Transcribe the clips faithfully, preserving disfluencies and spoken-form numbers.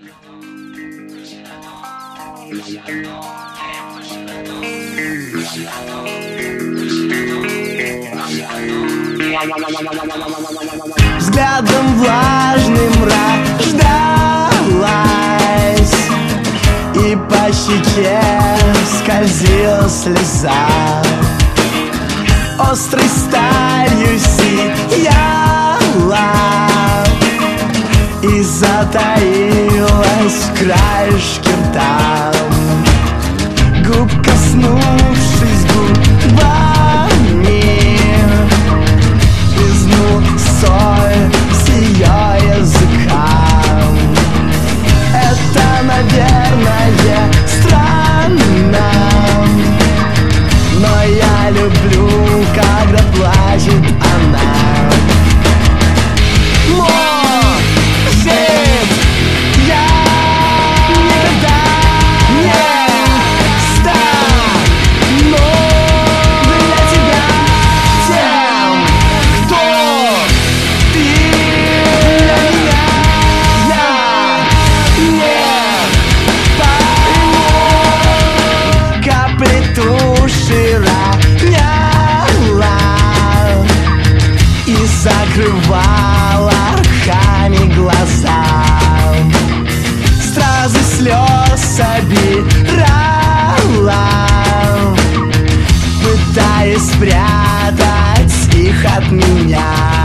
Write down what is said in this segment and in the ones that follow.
Взглядом влажным рождалась, и по щеке скользила слеза. Острой сталью сияла и затаилась в краешке рта. Губ коснувшись губами, лизнул соль с ее языка. Это, наверное, странно, но я люблю, когда плачет она. Может, я никогда не стану для тебя тем, кто ты для меня. Я не пойму. Капли туши роняла и закрывала руками глаза. Стразы слез собирала, пытаясь спрятать их от меня.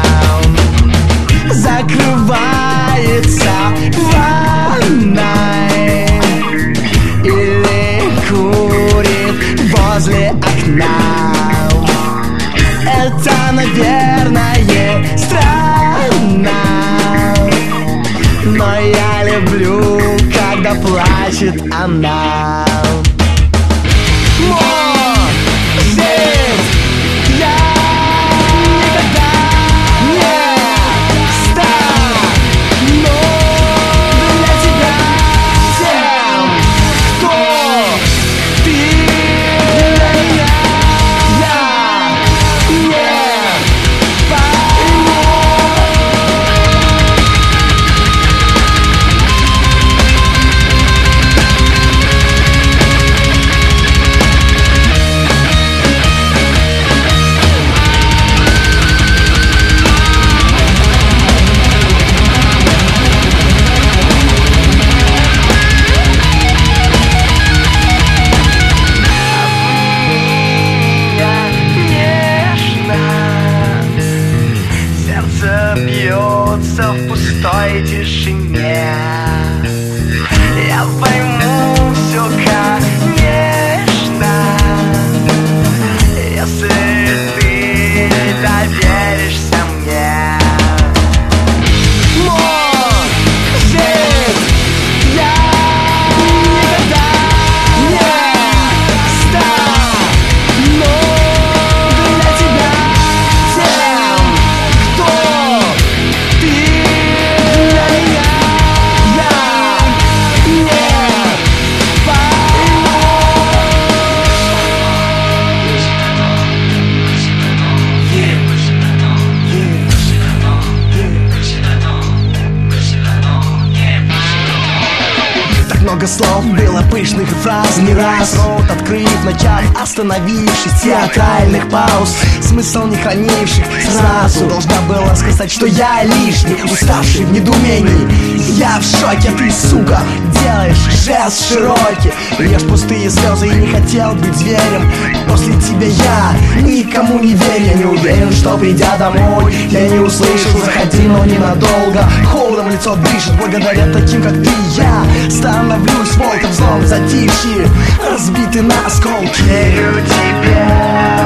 Закрывается ванной или курит возле окна. Это, наверное, странно, но я люблю, когда плачет она. Может, я никогда не стану для тебя тем, кто ты для меня. Я не пойму. Бьется в пустой тишине. Я пойму все, конечно, если ты доверишься мне. Может, я никогда не стану для тебя тем, кто ты для меня. Я не пойму. Так много слов было, пышных фраз, не раз рот открыв, начав, остановившись, театральных пауз, смысл не хранивших. Сразу должна была сказать, что я лишний, уставший в недоумении. Я в шоке, ты, сука, делаешь жест широкий, льешь пустые слезы и не хотел быть зверем. После тебя я никому не верю, я не уверен, что придя домой я не услышу. Заходи, но ненадолго, холодом лицо дышит. Благодаря таким, как ты, я становлюсь волком, злом затишье, разбитый на осколки. Верю тебе.